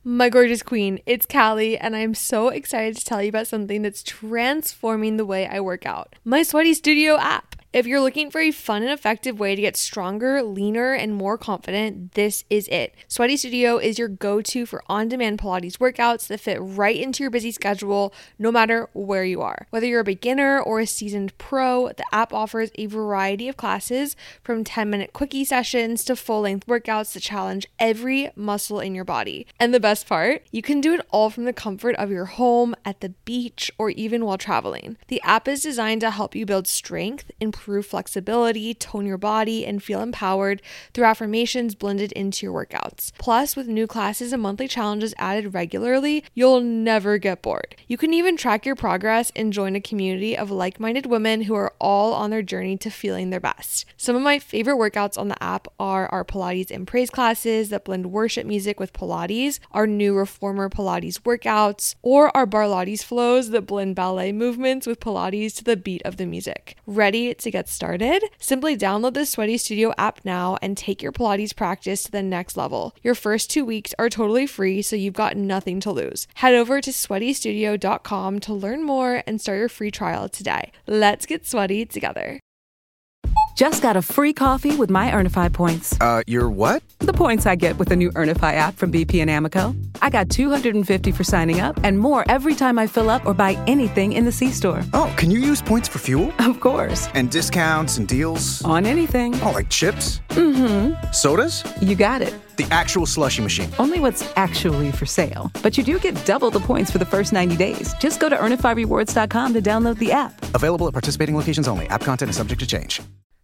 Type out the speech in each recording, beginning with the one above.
My gorgeous queen, it's Callie, and I'm so excited to tell you about something that's transforming the way I work out. My Sweaty Studio app. If you're looking for a fun and effective way to get stronger, leaner, and more confident, this is it. Sweaty Studio is your go-to for on-demand Pilates workouts that fit right into your busy schedule, no matter where you are. Whether you're a beginner or a seasoned pro, the app offers a variety of classes from 10-minute quickie sessions to full-length workouts that challenge every muscle in your body. And the best part, you can do it all from the comfort of your home, at the beach, or even while traveling. The app is designed to help you build strength, improve flexibility, tone your body, and feel empowered through affirmations blended into your workouts. Plus, with new classes and monthly challenges added regularly, you'll never get bored. You can even track your progress and join a community of like-minded women who are all on their journey to feeling their best. Some of my favorite workouts on the app are our Pilates and Praise classes that blend worship music with Pilates, our new Reformer Pilates workouts, or our Barlates flows that blend ballet movements with Pilates to the beat of the music. Ready to get started? Simply download the Sweaty Studio app now and take your Pilates practice to the next level. Your first 2 weeks are totally free, so you've got nothing to lose. Head over to sweatystudio.com to learn more and start your free trial today. Let's get sweaty together. Just got a free coffee with my Earnify points. Your what? The points I get with the new Earnify app from BP and Amoco. I got $250 for signing up and more every time I fill up or buy anything in the C-store. Oh, can you use points for fuel? Of course. And discounts and deals? On anything. Oh, like chips? Mm-hmm. Sodas? You got it. The actual slushie machine. Only what's actually for sale. But you do get double the points for the first 90 days. Just go to earnifyrewards.com to download the app. Available at participating locations only. App content is subject to change.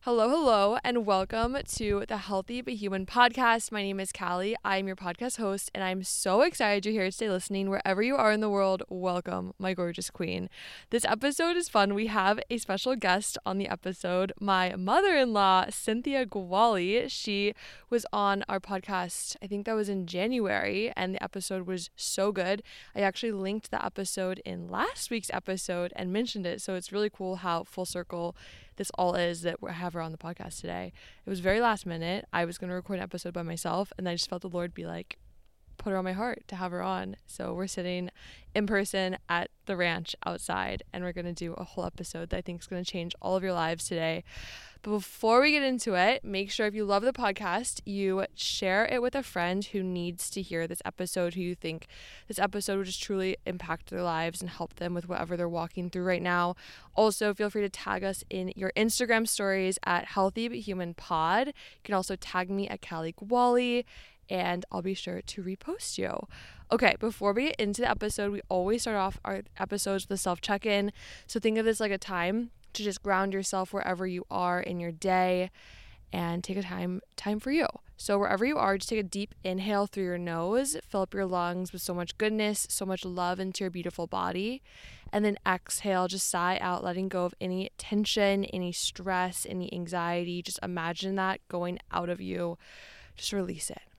Hello, and welcome to the Healthy But Human podcast. My name is Callie. I'm your podcast host, and I'm so excited you're here today listening wherever you are in the world. Welcome, my gorgeous queen. This episode is fun. We have a special guest on the episode, my mother-in-law, Cynthia Gwali. She was on our podcast, I think that was in January, and the episode was so good. I actually linked the episode in last week's episode and mentioned it, so it's really cool how full circle this all is that we have her on the podcast today. It was very last minute. I was going to record an episode by myself, and I just felt the Lord be like, put her on my heart to have her on. So we're sitting in person at the ranch outside, and we're going to do a whole episode that I think is going to change all of your lives today. But before we get into it, make sure if you love the podcast, you share it with a friend who needs to hear this episode, who you think this episode would just truly impact their lives and help them with whatever they're walking through right now. Also, feel free to tag us in your Instagram stories at Healthy But Human Pod. You can also tag me at Callie Gwali, and I'll be sure to repost you. Okay, before we get into the episode, we always start off our episodes with a self-check-in. So think of this like a time to just ground yourself wherever you are in your day and take a time for you. So wherever you are, just take a deep inhale through your nose, fill up your lungs with so much goodness, so much love into your beautiful body, and then exhale, just sigh out, letting go of any tension, any stress, any anxiety. Just imagine that going out of you. Just release it.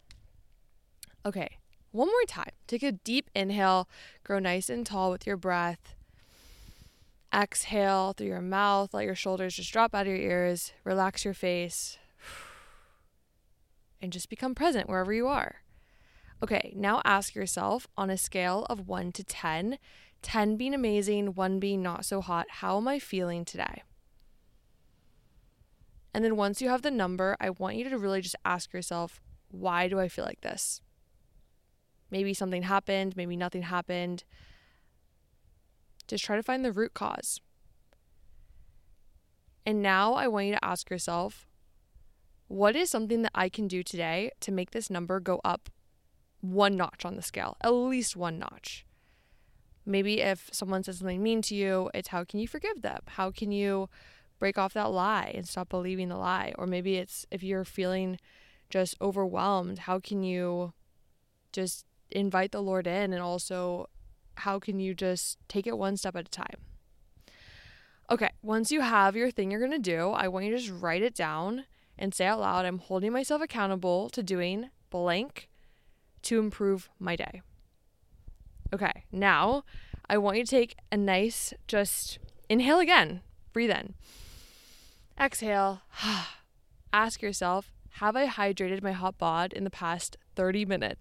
Okay, one more time. Take a deep inhale, grow nice and tall with your breath. Exhale through your mouth, let your shoulders just drop out of your ears, relax your face, and just become present wherever you are. Okay, now ask yourself on a scale of 1 to 10, 10 being amazing, 1 being not so hot, how am I feeling today? And then once you have the number, I want you to really just ask yourself, why do I feel like this? Maybe something happened, maybe nothing happened. Just try to find the root cause. And now I want you to ask yourself, what is something that I can do today to make this number go up 1 notch on the scale, at least 1 notch? Maybe if someone says something mean to you, it's how can you forgive them? How can you break off that lie and stop believing the lie? Or maybe it's if you're feeling just overwhelmed, how can you just invite the Lord in, and also how can you just take it 1 step at a time? Okay, once you have your thing you're going to do, I want you to just write it down and say out loud, I'm holding myself accountable to doing blank to improve my day. Okay, now I want you to take a nice, just inhale again, breathe in. Exhale. Ask yourself, have I hydrated my hot bod in the past 30 minutes?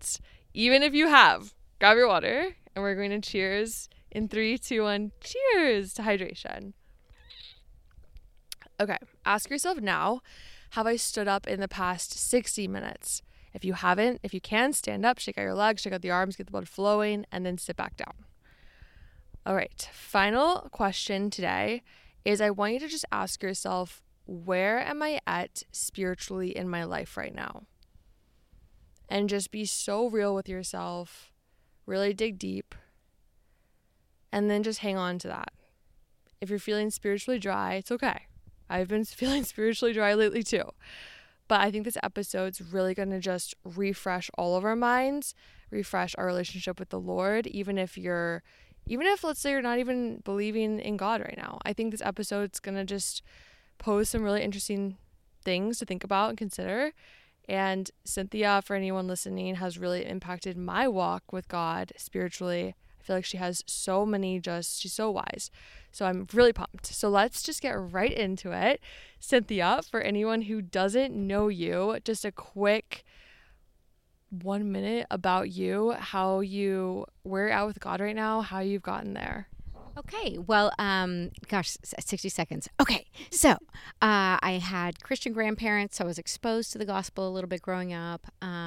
even if you have, grab your water and we're going to cheers in 3, 2, 1. Cheers to hydration. Okay, ask yourself now, have I stood up in the past 60 minutes? If you haven't, if you can, stand up, shake out your legs, shake out the arms, get the blood flowing, and then sit back down. All right, final question today is I want you to just ask yourself, where am I at spiritually in my life right now? And just be so real with yourself, really dig deep, and then just hang on to that. If you're feeling spiritually dry, it's okay. I've been feeling spiritually dry lately too. But I think this episode's really going to just refresh all of our minds, refresh our relationship with the Lord, even if let's say you're not even believing in God right now. I think this episode's going to just pose some really interesting things to think about and consider. And Cynthia, for anyone listening, has really impacted my walk with God spiritually. I feel like she has so many, she's so wise. So I'm really pumped. So let's just get right into it. Cynthia, for anyone who doesn't know you, just a quick 1 minute about you, where you're at with God right now, how you've gotten there. Okay, well, 60 seconds. Okay, so I had Christian grandparents, so I was exposed to the gospel a little bit growing up.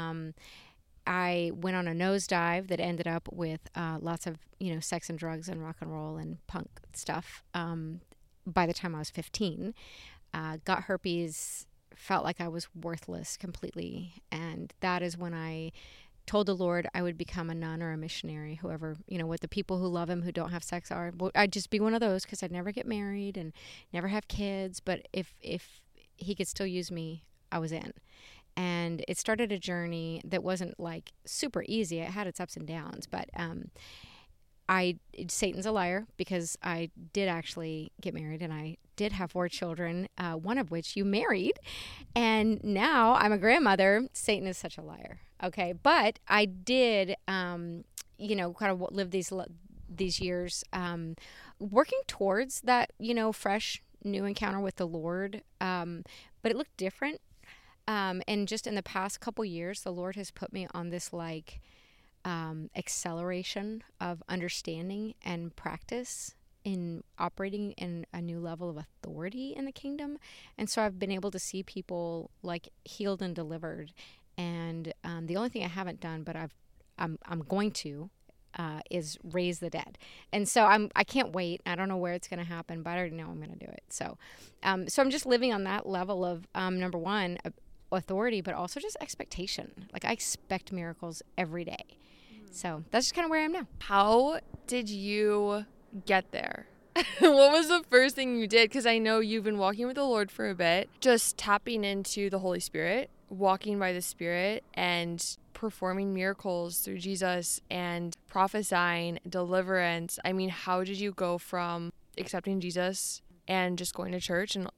I went on a nosedive that ended up with lots of, sex and drugs and rock and roll and punk stuff by the time I was 15. Got herpes, felt like I was worthless completely, and that is when I told the Lord I would become a nun or a missionary, whoever, what the people who love him who don't have sex are. I'd just be one of those because I'd never get married and never have kids. But if he could still use me, I was in. And it started a journey that wasn't like super easy. It had its ups and downs, but Satan's a liar because I did actually get married and I did have 4 children, one of which you married. And now I'm a grandmother. Satan is such a liar. Okay. But I did, kind of live these years working towards that, fresh new encounter with the Lord. But it looked different. And just in the past couple years, the Lord has put me on this acceleration of understanding and practice in operating in a new level of authority in the kingdom. And so I've been able to see people healed and delivered. And the only thing I haven't done, but I'm going to, is raise the dead. And so I can't wait. I don't know where it's going to happen, but I already know I'm going to do it. So I'm just living on that level of number one, authority, but also just expectation. I expect miracles every day. So that's just kind of where I am now. How did you get there? What was the first thing you did? Because I know you've been walking with the Lord for a bit, just tapping into the Holy Spirit, walking by the Spirit, and performing miracles through Jesus and prophesying deliverance. I mean, how did you go from accepting Jesus and just going to church and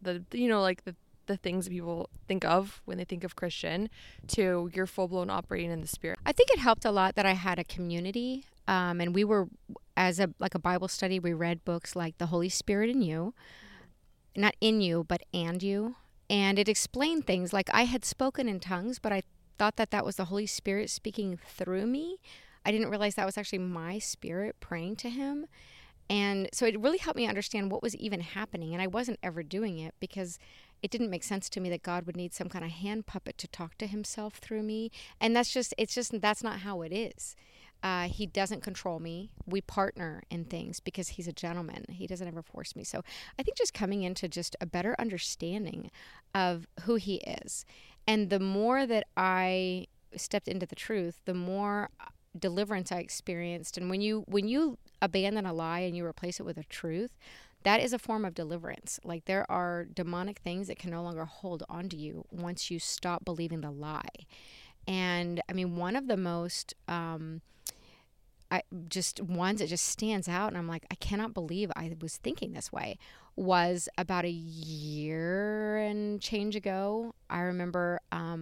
the things that people think of when they think of Christian to your full-blown operating in the Spirit? I think it helped a lot that I had a community, and we were, as a Bible study, we read books like The Holy Spirit in You, not in you, but and you, and it explained things like I had spoken in tongues, but I thought that was the Holy Spirit speaking through me. I didn't realize that was actually my spirit praying to him. And so it really helped me understand what was even happening, and I wasn't ever doing it because it didn't make sense to me that God would need some kind of hand puppet to talk to himself through me. And that's not how it is. He doesn't control me. We partner in things because he's a gentleman. He doesn't ever force me. So I think just coming into just a better understanding of who he is. And the more that I stepped into the truth, the more deliverance I experienced. And when you abandon a lie and you replace it with a truth, that is a form of deliverance. There are demonic things that can no longer hold onto you once you stop believing the lie. And I mean, one of the most ones that just stands out, and I'm like, I cannot believe I was thinking this way, was about a year and change ago. I remember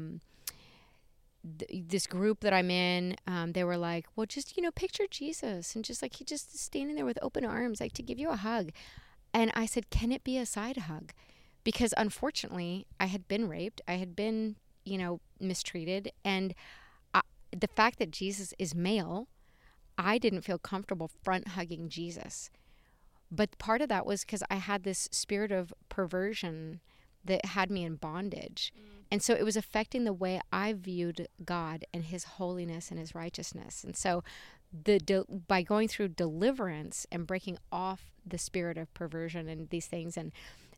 this group that I'm in, they were like, well, just, picture Jesus and just he just standing there with open arms, to give you a hug. And I said, can it be a side hug? Because unfortunately, I had been raped. I had been, mistreated. And the fact that Jesus is male, I didn't feel comfortable front hugging Jesus. But part of that was because I had this spirit of perversion that had me in bondage. And so it was affecting the way I viewed God and his holiness and his righteousness. And so by going through deliverance and breaking off the spirit of perversion and these things, and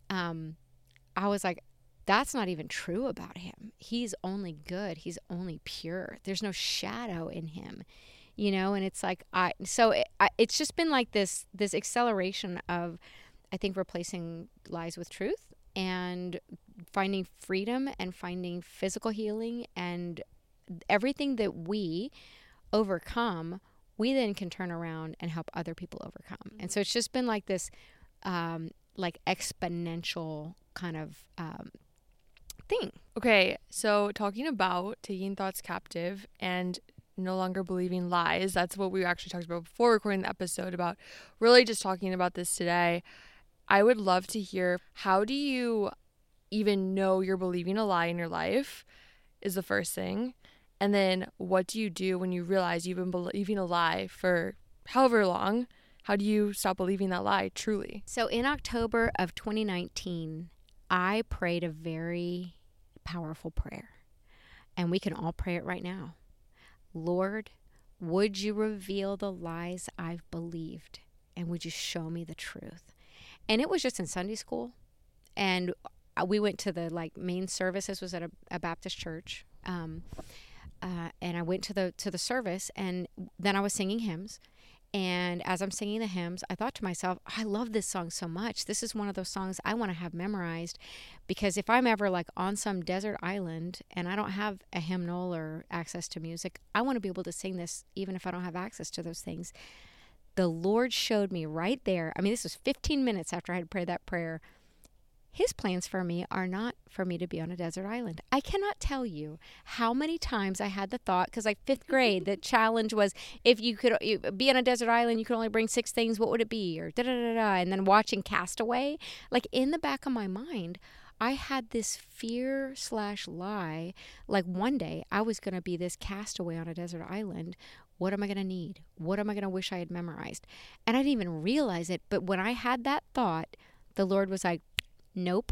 I was like, that's not even true about him. He's only good. He's only pure. There's no shadow in him, and it's like, it's just been like this acceleration of, I think, replacing lies with truth and finding freedom and finding physical healing, and everything that we overcome, we then can turn around and help other people overcome. And so it's just been like this, like exponential kind of thing. Okay, so talking about taking thoughts captive and no longer believing lies, that's what we actually talked about before recording the episode, about really just talking about this today. I would love to hear, how do you even know you're believing a lie in your life is the first thing. And then what do you do when you realize you've been believing a lie for however long? How do you stop believing that lie truly? So in October of 2019, I prayed a very powerful prayer, and we can all pray it right now. Lord, would you reveal the lies I've believed, and would you show me the truth? And it was just in Sunday school, and we went to the main service. This was at a Baptist church, and I went to the service, and then I was singing hymns. And as I'm singing the hymns, I thought to myself, I love this song so much. This is one of those songs I want to have memorized, because if I'm ever on some desert island and I don't have a hymnal or access to music, I want to be able to sing this even if I don't have access to those things. The Lord showed me right there. I mean, this was 15 minutes after I had prayed that prayer. His plans for me are not for me to be on a desert island. I cannot tell you how many times I had the thought, because fifth grade, the challenge was, if you could be on a desert island, you could only bring 6 things, what would it be? Or da-da-da-da. And then watching Castaway, in the back of my mind, I had this fear/lie, one day I was going to be this castaway on a desert island. What am I going to need? What am I going to wish I had memorized? And I didn't even realize it. But when I had that thought, the Lord was like, nope.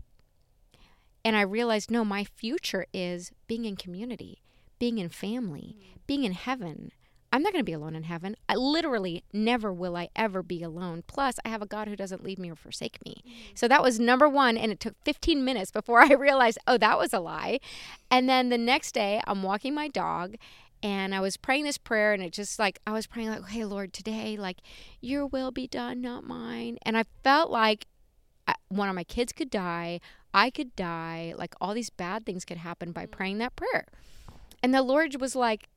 And I realized, no, my future is being in community, being in family, being in heaven. I'm not going to be alone in heaven. I literally never will I ever be alone. Plus, I have a God who doesn't leave me or forsake me. So that was number one. And it took 15 minutes before I realized, oh, that was a lie. And then the next day, I'm walking my dog, and I was praying this prayer, and it just I was praying hey, Lord, today, your will be done, not mine. And I felt like one of my kids could die, I could die, all these bad things could happen by praying that prayer. And the Lord was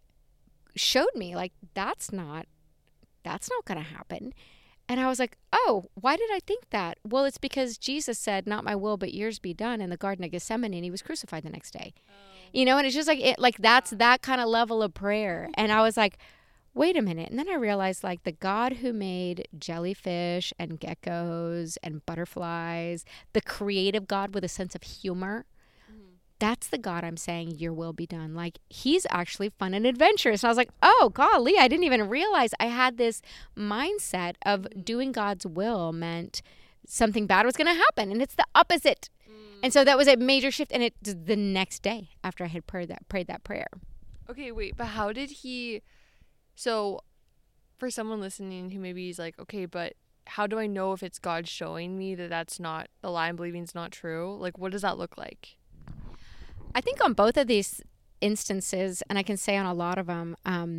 showed me, that's not going to happen. And I was like, oh, why did I think that? Well, it's because Jesus said, not my will, but yours be done, in the Garden of Gethsemane, and he was crucified the next day. And it's just that's that kind of level of prayer. And I was like, wait a minute. And then I realized the God who made jellyfish and geckos and butterflies, the creative God with a sense of humor, that's the God I'm saying, your will be done. He's actually fun and adventurous. And I was like, oh, golly, I didn't even realize I had this mindset of doing God's will meant something bad was going to happen. And it's the opposite. And so that was a major shift. And it the next day after I had prayed that prayer. Okay, wait, but how did he... So for someone listening who maybe is okay, but how do I know if it's God showing me that that's not, the lie I'm believing is not true? What does that look like? I think on both of these instances, and I can say on a lot of them,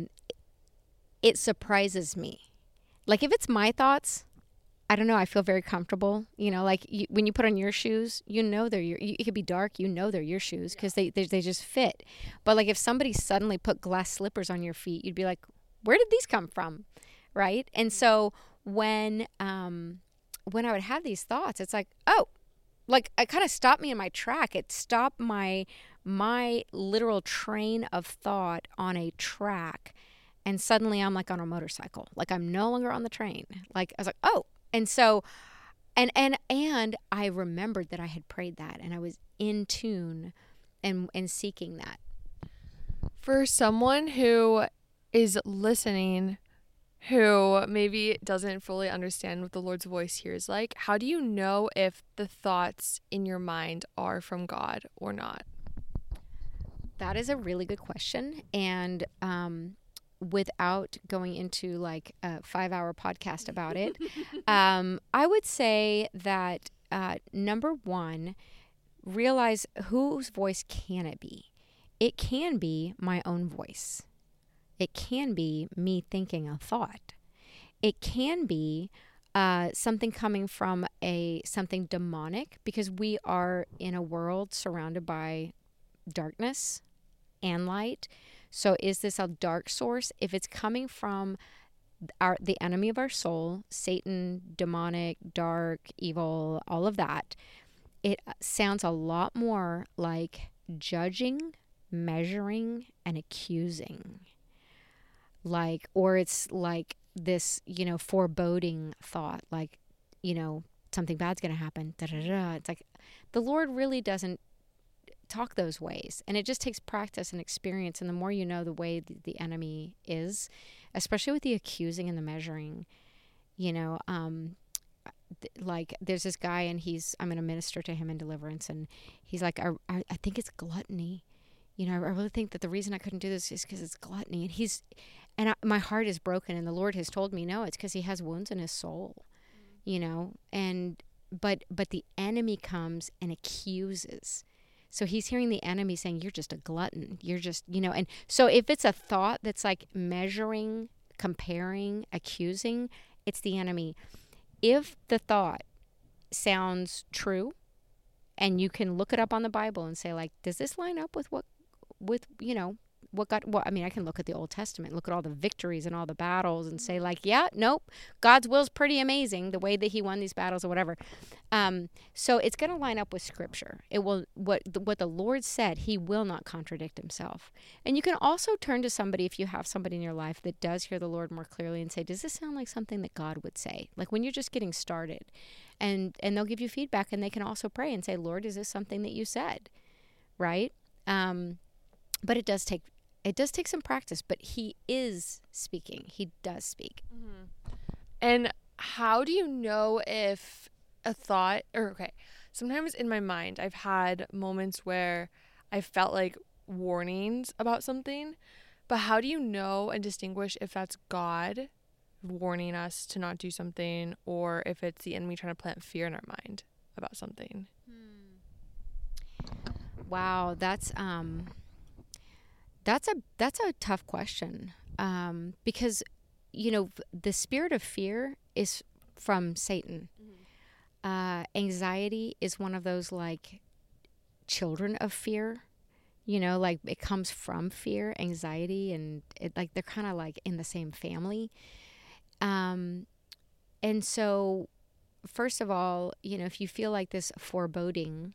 it surprises me. If it's my thoughts, I don't know, I feel very comfortable. When you put on your shoes, they're it could be dark, they're your shoes because they just fit. But if somebody suddenly put glass slippers on your feet, you'd be like, where did these come from? Right? And so when I would have these thoughts, it's oh, it kind of stopped me in my track. It stopped my literal train of thought on a track. And suddenly I'm on a motorcycle. I'm no longer on the train. I was like, oh. And so, and I remembered that I had prayed that, and I was in tune and seeking that. For someone who is listening, who maybe doesn't fully understand what the Lord's voice here is like, how do you know if the thoughts in your mind are from God or not? That is a really good question. And without going into like a 5-hour podcast about it, I would say that number one, realize whose voice can it be? It can be my own voice. It can be me thinking a thought. It can be something coming from something demonic, because we are in a world surrounded by darkness and light. So is this a dark source? If it's coming from the enemy of our soul, Satan, demonic, dark, evil, all of that, it sounds a lot more like judging, measuring, and accusing. Or it's like this, foreboding thought, like, something bad's going to happen. Da, da, da. It's like the Lord really doesn't talk those ways. And it just takes practice and experience. And the more you know the way the enemy is, especially with the accusing and the measuring, like there's this guy, and I'm going to minister to him in deliverance. And he's like, I think it's gluttony. I really think that the reason I couldn't do this is because it's gluttony. And my heart is broken. And the Lord has told me, no, it's because he has wounds in his soul, but the enemy comes and accuses. So he's hearing the enemy saying, you're just a glutton. You're just, and so if it's a thought that's like measuring, comparing, accusing, it's the enemy. If the thought sounds true, and you can look it up on the Bible and say, like, does this line up with what God, I can look at the Old Testament, look at all the victories and all the battles and say, like, yeah, nope, God's will's pretty amazing, the way that he won these battles or whatever. So it's going to line up with Scripture. It will, what the Lord said, he will not contradict himself. And you can also turn to somebody, if you have somebody in your life that does hear the Lord more clearly, and say, does this sound like something that God would say? Like when you're just getting started. And they'll give you feedback, and they can also pray and say, Lord, is this something that you said? Right? But it does take some practice, but he is speaking. He does speak. Mm-hmm. And how do you know if a thought, sometimes in my mind, I've had moments where I felt like warnings about something, but how do you know and distinguish if that's God warning us to not do something, or if it's the enemy trying to plant fear in our mind about something? Wow, that's a tough question, because the spirit of fear is from Satan. Mm-hmm. Anxiety is one of those like children of fear. Like it comes from fear, anxiety, and like they're kind of like in the same family. And so, first of all, if you feel like this foreboding,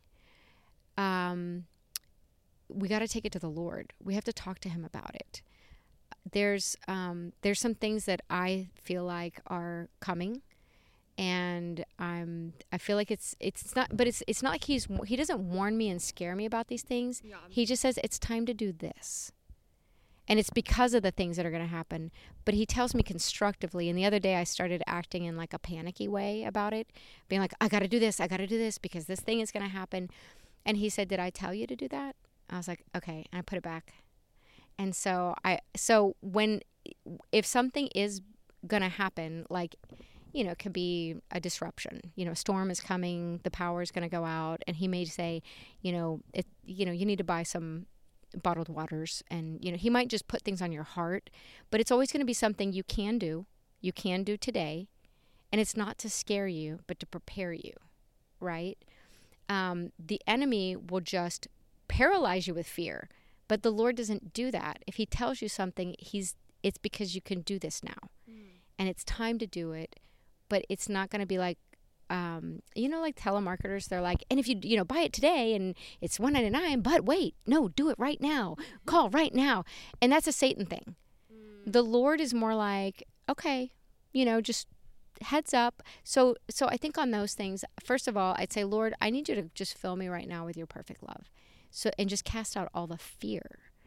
we got to take it to the Lord. We have to talk to him about it. There's some things that I feel like are coming, and I feel like it's not, but it's not like he doesn't warn me and scare me about these things. Yeah. He just says it's time to do this. And it's because of the things that are going to happen. But he tells me constructively. And the other day I started acting in like a panicky way about it, being like, I got to do this because this thing is going to happen. And he said, did I tell you to do that? I was like, okay. And I put it back. And so if something is going to happen, like, it could be a disruption, a storm is coming, the power is going to go out. And he may say, you need to buy some bottled waters, and he might just put things on your heart, but it's always going to be something you can do today, and it's not to scare you but to prepare you, right? The enemy will just paralyze you with fear, but the Lord doesn't do that. If he tells you something, it's because you can do this now, and it's time to do it. But it's not going to be like like telemarketers, they're like, and if you buy it today and it's $199, but wait, no, do it right now, call right now. And that's a Satan thing. The Lord is more like, okay, just heads up. So I think on those things, first of all, I'd say, Lord, I need you to just fill me right now with your perfect love. And just cast out all the fear,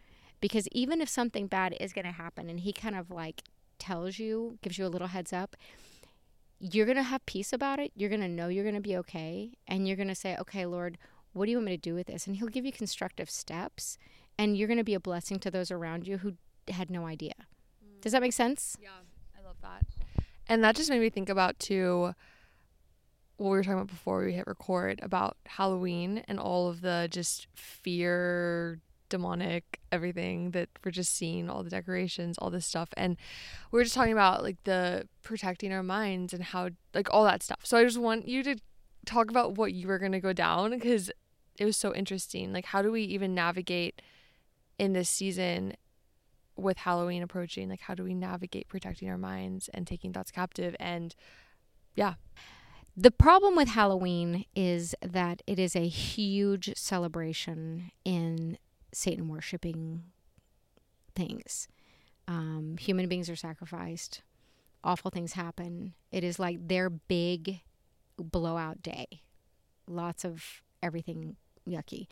Because even if something bad is going to happen and he kind of like tells you, gives you a little heads up, you're going to have peace about it. You're going to know you're going to be okay. And you're going to say, okay, Lord, what do you want me to do with this? And he'll give you constructive steps. And you're going to be a blessing to those around you who had no idea. Does that make sense? Yeah, I love that. And that just made me think about, too, what we were talking about before we hit record about Halloween and all of the just fear, demonic, everything that we're just seeing, all the decorations, all this stuff. And we were just talking about like the protecting our minds and how, like, all that stuff. So I just want you to talk about what you were going to go down, because it was so interesting. Like, how do we even navigate in this season with Halloween approaching? Like, how do we navigate protecting our minds and taking thoughts captive? And yeah. The problem with Halloween is that it is a huge celebration in Satan worshiping things. Human beings are sacrificed. Awful things happen. It is like their big blowout day. Lots of everything yucky.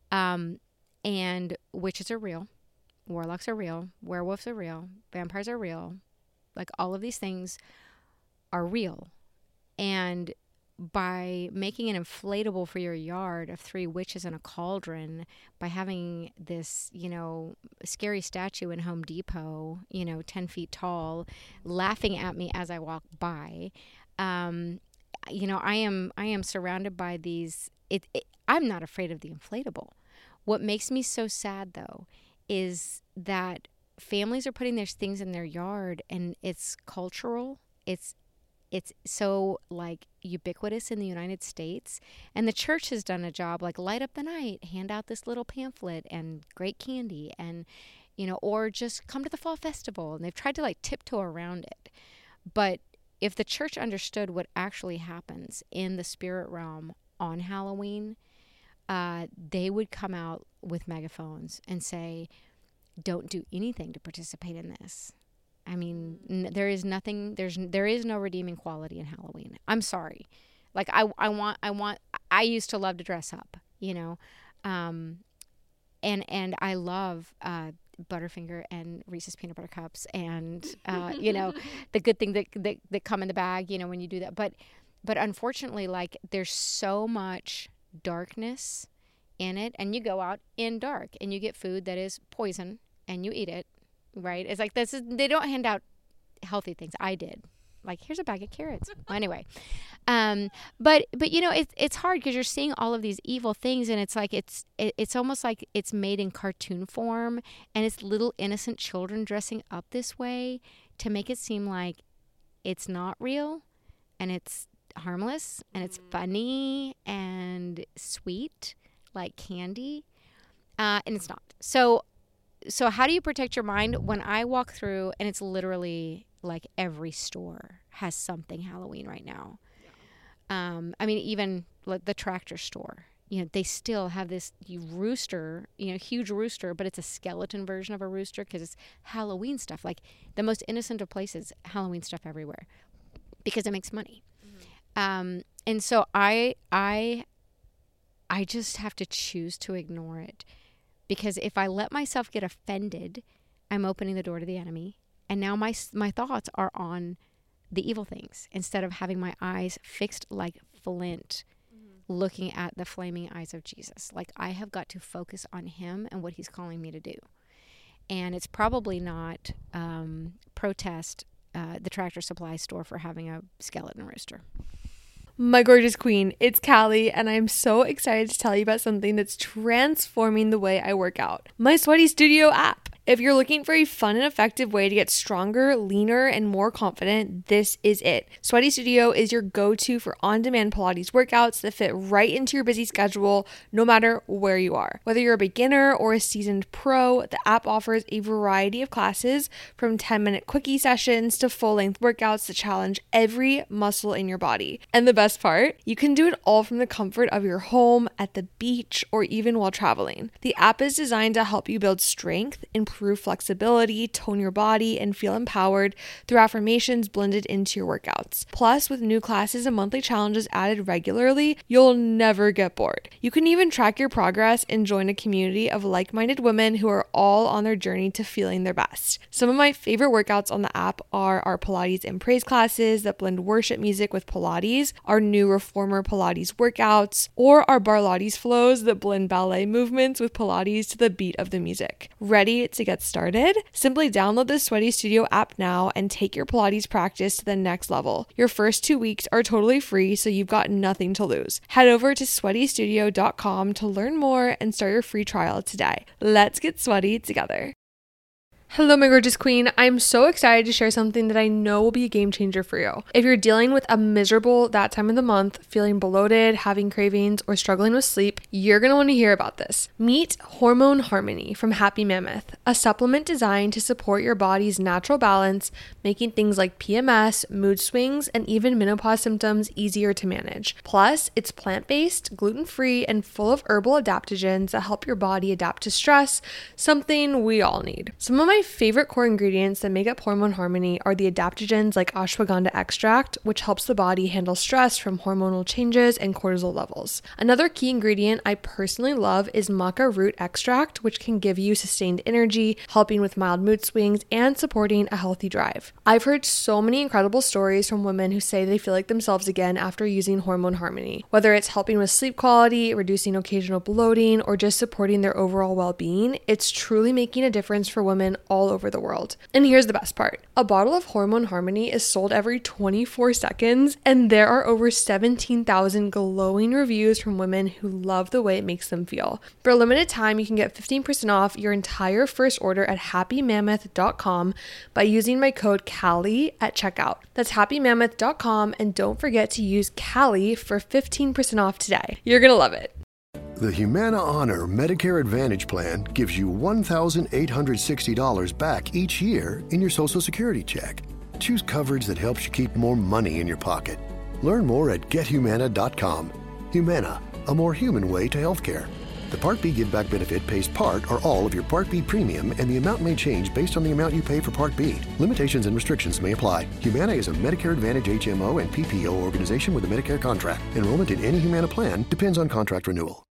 And witches are real. Warlocks are real. Werewolves are real. Vampires are real. Like, all of these things are real. And by making an inflatable for your yard of 3 witches in a cauldron, by having this, scary statue in Home Depot, 10 feet tall, laughing at me as I walk by, I am surrounded by these. I'm not afraid of the inflatable. What makes me so sad, though, is that families are putting their things in their yard, and it's cultural. It's so like ubiquitous in the United States, and the church has done a job, like light up the night, hand out this little pamphlet and great candy, and or just come to the fall festival, and they've tried to like tiptoe around it. But if the church understood what actually happens in the spirit realm on Halloween, they would come out with megaphones and say, don't do anything to participate in this. I mean, there is no redeeming quality in Halloween. I'm sorry. Like, I used to love to dress up, and I love Butterfinger and Reese's peanut butter cups, and the good thing that come in the bag, when you do that. But unfortunately, like, there's so much darkness in it, and you go out in dark and you get food that is poison and you eat it. Right? It's like they don't hand out healthy things. I did. Like, here's a bag of carrots. Well, anyway. But it's hard because you're seeing all of these evil things, and it's like it's almost like it's made in cartoon form, and it's little innocent children dressing up this way to make it seem like it's not real, and it's harmless, and it's funny and sweet like candy. And it's not. So how do you protect your mind? When I walk through, and it's literally like every store has something Halloween right now. Yeah. I mean, even like the Tractor store, they still have this rooster, huge rooster, but it's a skeleton version of a rooster because it's Halloween stuff. Like, the most innocent of places, Halloween stuff everywhere, because it makes money. Mm-hmm. And so I just have to choose to ignore it. Because if I let myself get offended, I'm opening the door to the enemy. And now my thoughts are on the evil things instead of having my eyes fixed like flint, looking at the flaming eyes of Jesus. Like, I have got to focus on him and what he's calling me to do. And it's probably not protest the Tractor Supply store for having a skeleton rooster. My gorgeous queen, it's Callie, and I'm so excited to tell you about something that's transforming the way I work out. My Sweaty Studio app. If you're looking for a fun and effective way to get stronger, leaner, and more confident, this is it. Sweaty Studio is your go-to for on-demand Pilates workouts that fit right into your busy schedule, no matter where you are. Whether you're a beginner or a seasoned pro, the app offers a variety of classes, from 10-minute quickie sessions to full-length workouts that challenge every muscle in your body. And the best part, you can do it all from the comfort of your home, at the beach, or even while traveling. The app is designed to help you build strength, improve improve flexibility, tone your body, and feel empowered through affirmations blended into your workouts. Plus, with new classes and monthly challenges added regularly, you'll never get bored. You can even track your progress and join a community of like-minded women who are all on their journey to feeling their best. Some of my favorite workouts on the app are our Pilates and praise classes that blend worship music with Pilates, our new Reformer Pilates workouts, or our Barlates flows that blend ballet movements with Pilates to the beat of the music. Ready to get started? Simply download the Sweaty Studio app now and take your Pilates practice to the next level. Your first 2 weeks are totally free, so you've got nothing to lose. Head over to sweatystudio.com to learn more and start your free trial today. Let's get sweaty together. Hello, my gorgeous queen. I'm so excited to share something that I know will be a game changer for you. If you're dealing with a miserable that time of the month, feeling bloated, having cravings, or struggling with sleep, you're going to want to hear about this. Meet Hormone Harmony from Happy Mammoth, a supplement designed to support your body's natural balance, making things like PMS, mood swings, and even menopause symptoms easier to manage. Plus, it's plant-based, gluten-free, and full of herbal adaptogens that help your body adapt to stress, something we all need. Some of my favorite core ingredients that make up Hormone Harmony are the adaptogens like ashwagandha extract, which helps the body handle stress from hormonal changes and cortisol levels. Another key ingredient I personally love is maca root extract, which can give you sustained energy, helping with mild mood swings and supporting a healthy drive. I've heard so many incredible stories from women who say they feel like themselves again after using Hormone Harmony. Whether it's helping with sleep quality, reducing occasional bloating, or just supporting their overall well-being, it's truly making a difference for women all over the world. And here's the best part. A bottle of Hormone Harmony is sold every 24 seconds, and there are over 17,000 glowing reviews from women who love the way it makes them feel. For a limited time, you can get 15% off your entire first order at happymammoth.com by using my code CALLIE at checkout. That's happymammoth.com, and don't forget to use CALLIE for 15% off today. You're gonna love it. The Humana Honor Medicare Advantage Plan gives you $1,860 back each year in your Social Security check. Choose coverage that helps you keep more money in your pocket. Learn more at gethumana.com. Humana, a more human way to healthcare. The Part B Give Back benefit pays part or all of your Part B premium, and the amount may change based on the amount you pay for Part B. Limitations and restrictions may apply. Humana is a Medicare Advantage HMO and PPO organization with a Medicare contract. Enrollment in any Humana plan depends on contract renewal.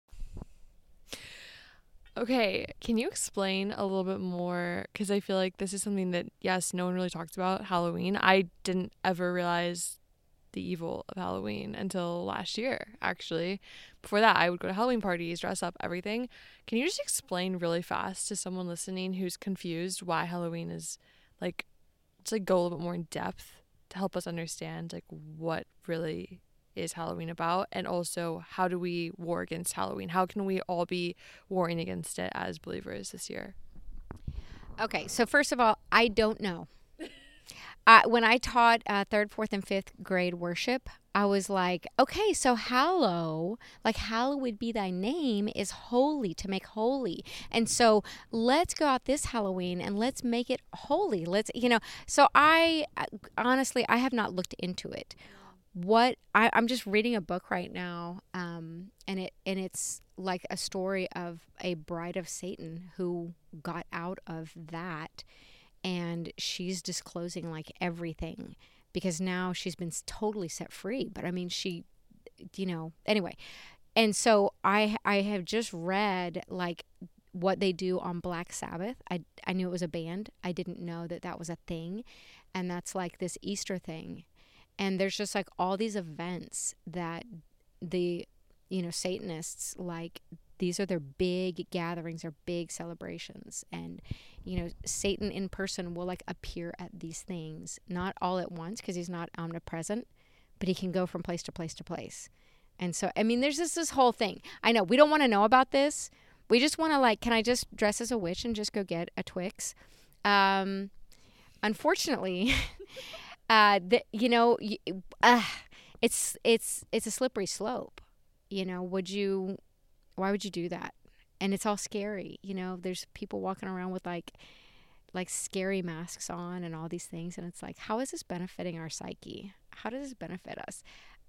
Okay, can you explain a little bit more? Because I feel like this is something that, yes, no one really talks about, Halloween. I didn't ever realize the evil of Halloween until last year, actually. Before that, I would go to Halloween parties, dress up, everything. Can you just explain really fast to someone listening who's confused why Halloween is, like, just like go a little bit more in depth to help us understand, like, what really is Halloween about, and also how do we war against Halloween? How can we all be warring against it as believers this year? Okay, so first of all, I don't know. When I taught 3rd, 4th, and 5th grade worship, I was like, okay, so hallow, like hallowed be thy name, is holy, to make holy. And so let's go out this Halloween and let's make it holy. So I honestly, I have not looked into it. I'm just reading a book right now, and it's like a story of a bride of Satan who got out of that, and she's disclosing like everything because now she's been totally set free. But I mean, anyway. And so I have just read like what they do on Black Sabbath. I knew it was a band. I didn't know that was a thing, and that's like this Easter thing. And there's just like all these events that the, Satanists, like, these are their big gatherings or big celebrations. And, Satan in person will like appear at these things, not all at once because he's not omnipresent, but he can go from place to place to place. And so, I mean, there's just this whole thing. I know we don't want to know about this. We just want to like, can I just dress as a witch and just go get a Twix? Unfortunately... it's a slippery slope. Why would you do that? And it's all scary. There's people walking around with like scary masks on and all these things. And it's like, how is this benefiting our psyche? How does this benefit us?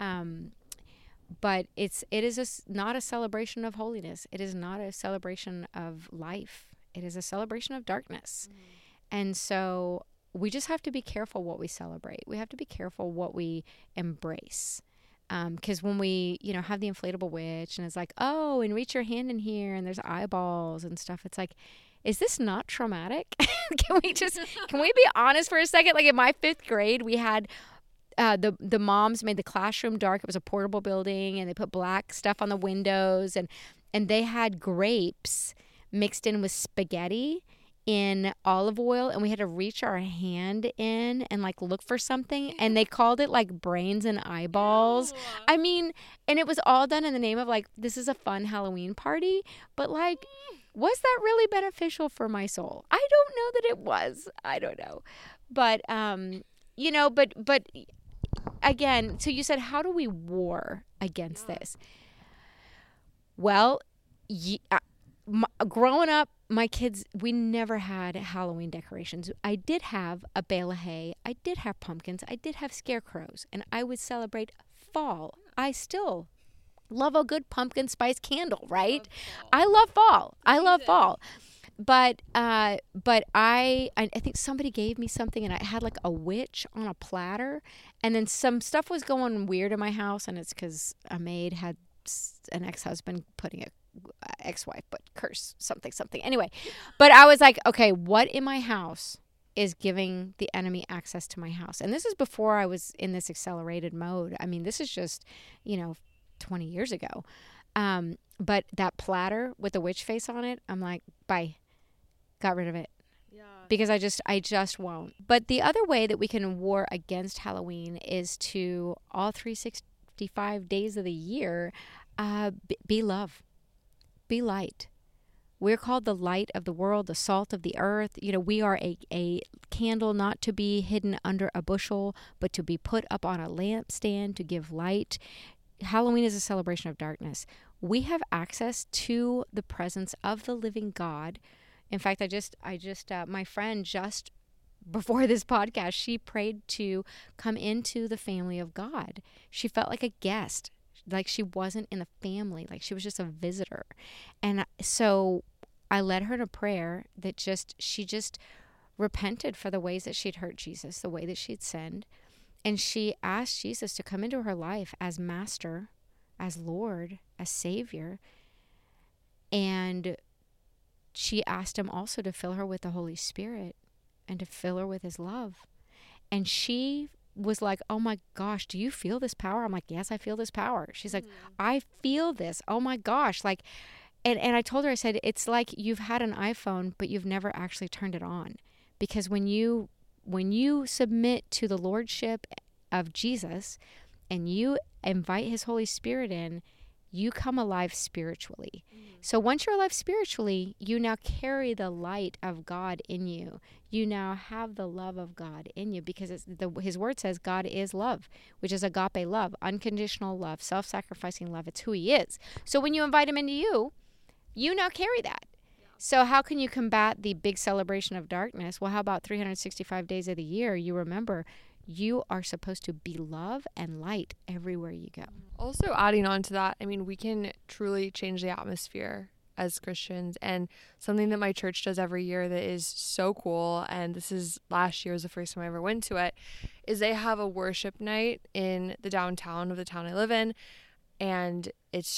But it is not a celebration of holiness. It is not a celebration of life. It is a celebration of darkness. And so we just have to be careful what we celebrate. We have to be careful what we embrace. Because when we, have the inflatable witch and it's like, oh, and reach your hand in here and there's eyeballs and stuff. It's like, is this not traumatic? Can we be honest for a second? Like in my 5th grade, we had the moms made the classroom dark. It was a portable building, and they put black stuff on the windows, and they had grapes mixed in with spaghetti in olive oil, and we had to reach our hand in and like look for something, and they called it like brains and eyeballs. I mean, and it was all done in the name of like, this is a fun Halloween party, but like, was that really beneficial for my soul? I don't know that it was. I don't know. But but again, so you said, how do we war against this? Well, growing up, my kids, we never had Halloween decorations. I did have a bale of hay. I did have pumpkins. I did have scarecrows. And I would celebrate fall. I still love a good pumpkin spice candle, right? I love fall. I love fall. But I think somebody gave me something, and I had like a witch on a platter. And then some stuff was going weird in my house, and it's because a maid had an ex-husband putting it, ex-wife, but curse something. Anyway, but I was like, okay, what in my house is giving the enemy access to my house? And this is before I was in this accelerated mode. I mean, this is just, 20 years ago. But that platter with the witch face on it, I'm like, bye. Got rid of it. Yeah. Because I just won't. But the other way that we can war against Halloween is to all 365 days of the year, be love. Be light. We're called the light of the world, the salt of the earth. We are a candle not to be hidden under a bushel, but to be put up on a lampstand to give light. Halloween is a celebration of darkness. We have access to the presence of the living God. In fact, my friend just before this podcast, she prayed to come into the family of God. She felt like a guest. Like she wasn't in the family, like she was just a visitor. And so I led her in a prayer that she just repented for the ways that she'd hurt Jesus, the way that she'd sinned. And she asked Jesus to come into her life as master, as Lord, as Savior. And she asked him also to fill her with the Holy Spirit and to fill her with his love. And she was like, oh my gosh, do you feel this power? I'm like, yes, I feel this power. She's like, I feel this. Oh my gosh. Like, and I told her, I said, it's like you've had an iPhone, but you've never actually turned it on. Because when you submit to the lordship of Jesus and you invite his Holy Spirit in, you come alive spiritually. So once you're alive spiritually, you now carry the light of God in you. You now have the love of God in you, because his word says God is love, which is agape love, unconditional love, self-sacrificing love. It's who he is. So when you invite him into you, you now carry that. So how can you combat the big celebration of darkness? Well, how about 365 days of the year? You remember you are supposed to be love and light everywhere you go. Also, adding on to that, I mean, we can truly change the atmosphere as Christians. And something that my church does every year that is so cool, and this is last year was the first time I ever went to it, is they have a worship night in the downtown of the town I live in. And it's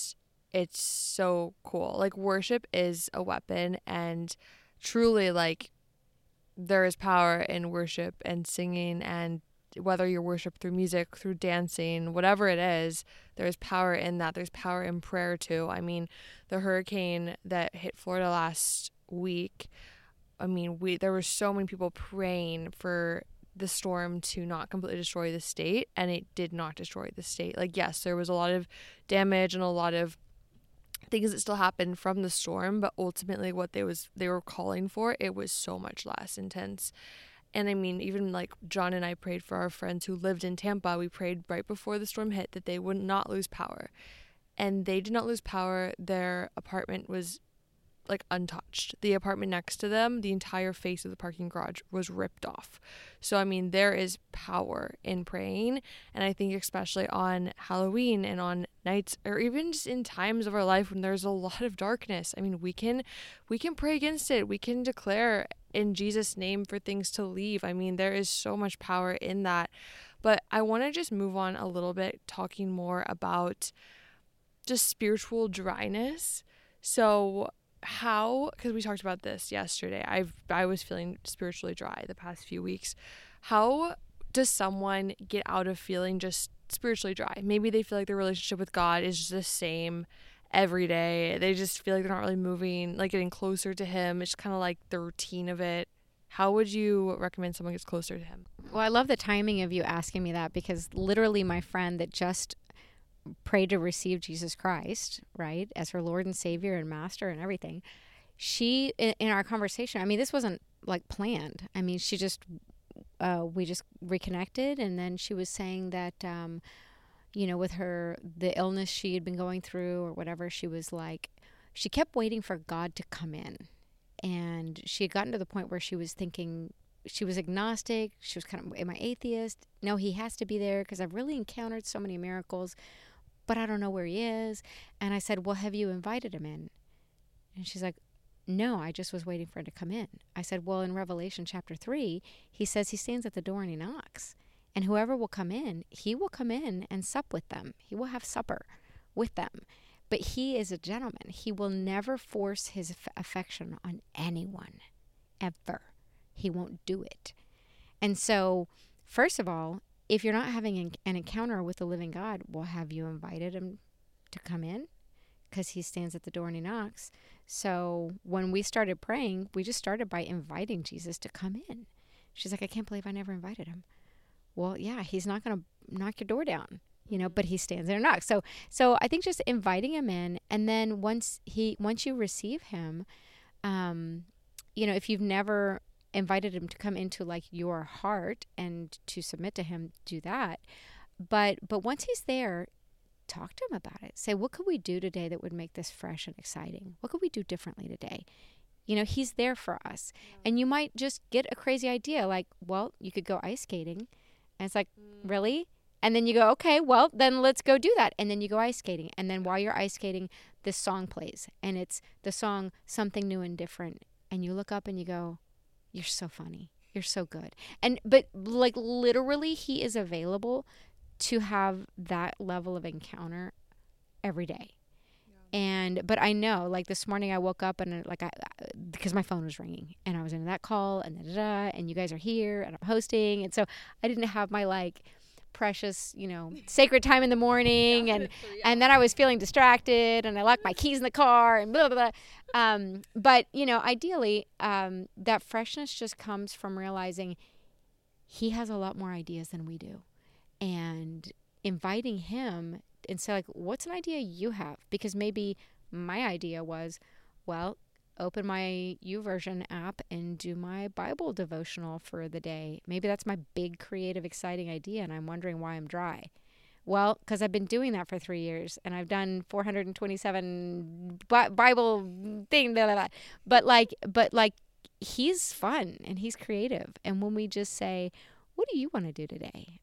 so cool. Like, worship is a weapon, and truly, like, there is power in worship and singing, and whether you worship through music, through dancing, whatever it is, there's power in that. There's power in prayer too. I mean, the hurricane that hit Florida last week, I mean, there were so many people praying for the storm to not completely destroy the state, and it did not destroy the state. Like, yes, there was a lot of damage and a lot of things that still happened from the storm, but ultimately what they were calling for, it was so much less intense. And I mean, even like John and I prayed for our friends who lived in Tampa. We prayed right before the storm hit that they would not lose power, and they did not lose power. Their apartment was like untouched. The apartment next to them, the entire face of the parking garage was ripped off. So I mean, there is power in praying, and I think especially on Halloween and on nights, or even just in times of our life when there's a lot of darkness, I mean, we can pray against it. We can declare in Jesus' name for things to leave. I mean, there is so much power in that. But I want to just move on a little bit, talking more about just spiritual dryness. So how, because we talked about this yesterday, I was feeling spiritually dry the past few weeks. How does someone get out of feeling just spiritually dry? Maybe they feel like their relationship with God is just the same every day. They just feel like they're not really moving, like getting closer to him. It's kind of like the routine of it. How would you recommend someone gets closer to him? Well, I love the timing of you asking me that, because literally my friend that just prayed to receive Jesus Christ, right, as her Lord and Savior and Master and everything, she, in our conversation, I mean, this wasn't like planned. I mean, she just, we just reconnected, and then she was saying that, with the illness she had been going through or whatever, she was like, she kept waiting for God to come in. And she had gotten to the point where she was thinking, she was agnostic. She was kind of, am I atheist? No, he has to be there because I've really encountered so many miracles, but I don't know where he is. And I said, well, have you invited him in? And she's like, no, I just was waiting for him to come in. I said, well, in Revelation chapter 3, he says he stands at the door and he knocks. And whoever will come in, he will come in and sup with them. He will have supper with them. But he is a gentleman. He will never force his affection on anyone, ever. He won't do it. And so, first of all, if you're not having an encounter with the living God, well, have you invited him to come in? Because he stands at the door and he knocks. So when we started praying, we just started by inviting Jesus to come in. She's like, I can't believe I never invited him. Well, yeah, he's not going to knock your door down, but he stands there and knocks. So I think just inviting him in, and then once you receive him, if you've never invited him to come into like your heart and to submit to him, do that. But once he's there, talk to him about it. Say, what could we do today that would make this fresh and exciting? What could we do differently today? He's there for us. Yeah. And you might just get a crazy idea like, well, you could go ice skating. And it's like, really? And then you go, okay, well, then let's go do that. And then you go ice skating. And then while you're ice skating, this song plays. And it's the song Something New and Different. And you look up and you go, you're so funny. You're so good. But like literally he is available to have that level of encounter every day. Yeah. But I know, like this morning I woke up and because my phone was ringing and I was in that call and and you guys are here and I'm hosting. And so I didn't have my like precious, sacred time in the morning. And then I was feeling distracted and I locked my keys in the car and blah, blah, blah. But, ideally, that freshness just comes from realizing he has a lot more ideas than we do. And inviting him and say, like, what's an idea you have? Because maybe my idea was, well, open my YouVersion app and do my Bible devotional for the day. Maybe that's my big, creative, exciting idea, and I'm wondering why I'm dry. Well, because I've been doing that for 3 years, and I've done 427 Bible thing, blah, blah, blah. But like, he's fun and he's creative. And when we just say, what do you want to do today?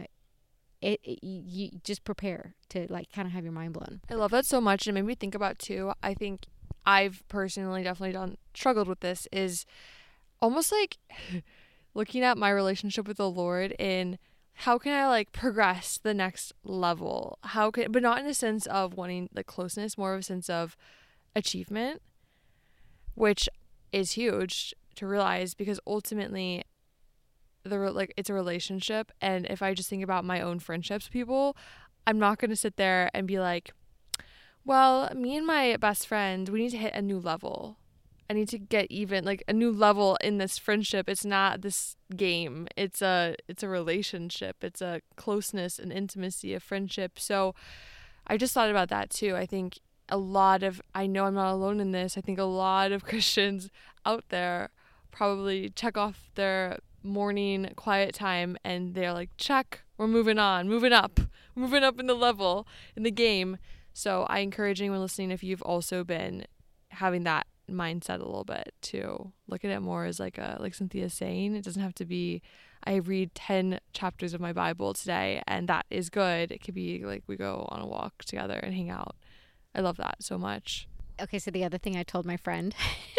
You just prepare to like kind of have your mind blown. I love that so much. And it made me think about too, I think I've personally definitely struggled with this, is almost like looking at my relationship with the Lord in how can I like progress to the next level? But not in a sense of wanting like closeness, more of a sense of achievement, which is huge to realize, because ultimately it's a relationship. And if I just think about my own friendships with people, I'm not going to sit there and be like, well, me and my best friend, we need to hit a new level. I need to get even like a new level in this friendship. It's not this game. It's a relationship. It's a closeness and intimacy of friendship. So I just thought about that too. I think I know I'm not alone in this. I think a lot of Christians out there probably check off their morning quiet time and they're like, check, we're moving on, moving up in the level in the game. So I encourage anyone listening, if you've also been having that mindset a little bit too. Look at it more as like Cynthia's saying, it doesn't have to be, I read 10 chapters of my Bible today and that is good. It could be like we go on a walk together and hang out. I love that so much. Okay, so the other thing I told my friend,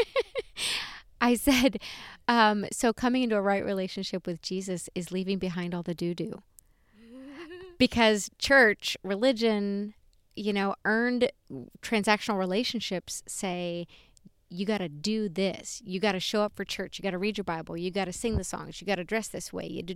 I said, so coming into a right relationship with Jesus is leaving behind all the doo-doo. Because church, religion, earned transactional relationships say, you got to do this. You got to show up for church. You got to read your Bible. You got to sing the songs. You got to dress this way. You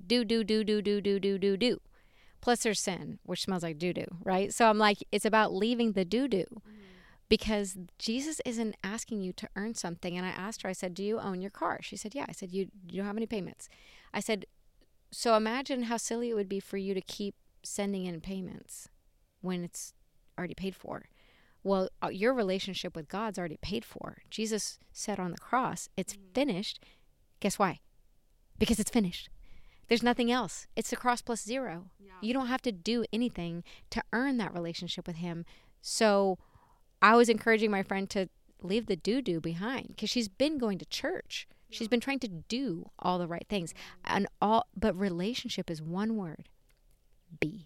do. Plus there's sin, which smells like doo-doo, right? So I'm like, it's about leaving the doo-doo. Because Jesus isn't asking you to earn something. And I asked her, I said, do you own your car? She said, yeah. I said, you don't have any payments. I said, so imagine how silly it would be for you to keep sending in payments when it's already paid for. Well, your relationship with God's already paid for. Jesus said on the cross, it's finished. Guess why? Because it's finished. There's nothing else. It's the cross plus zero. Yeah. You don't have to do anything to earn that relationship with him. So I was encouraging my friend to leave the doo-doo behind because she's been going to church. Yeah. She's been trying to do all the right things. But relationship is one word. Be.